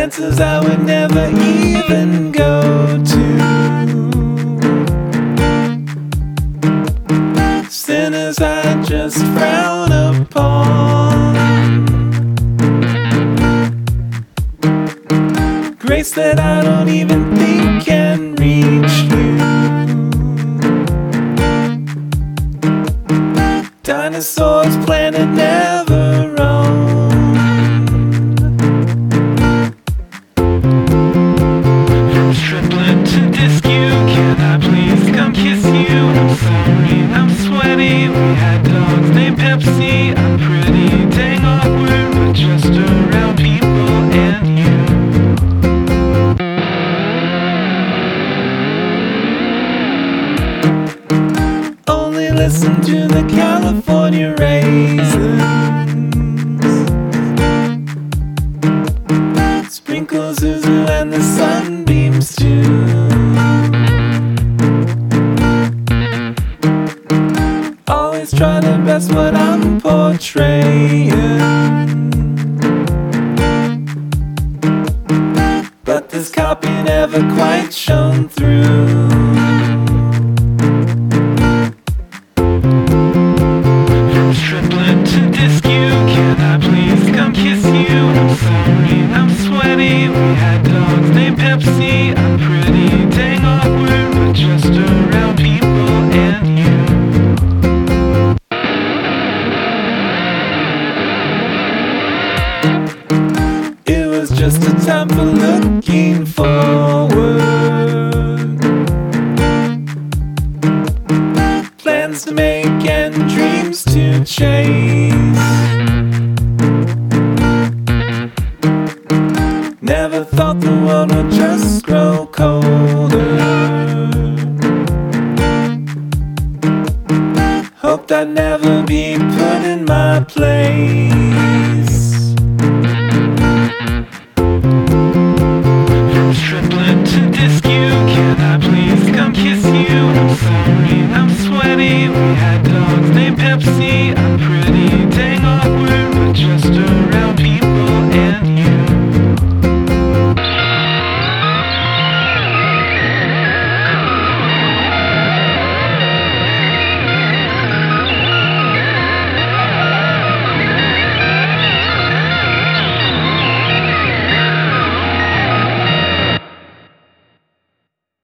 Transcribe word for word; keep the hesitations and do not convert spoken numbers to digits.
dances I would never even go to, sinners I just frown upon, grace that I don't even think can reach you, dinosaurs planet never owned. From stripling to disc you, can I please come kiss you? I'm sorry, I'm sweaty, we had dogs named Pepsi. I'm pretty dang awkward, but just around people and you. Only listen to the California raisins, sprinkle Zuzu and the sunbeams too. Always try to best what I'm portraying, but this copy never quite shone through. From stripling to disc you, can I please come kiss you? I'm sorry, I'm sweaty, we had dogs named Pepsi. I'm pretty dang awkward, but just around people and you. It was just a time for looking forward, plans to make and dreams to chase. Never thought the world would just grow colder. Hoped I'd never be put in my place.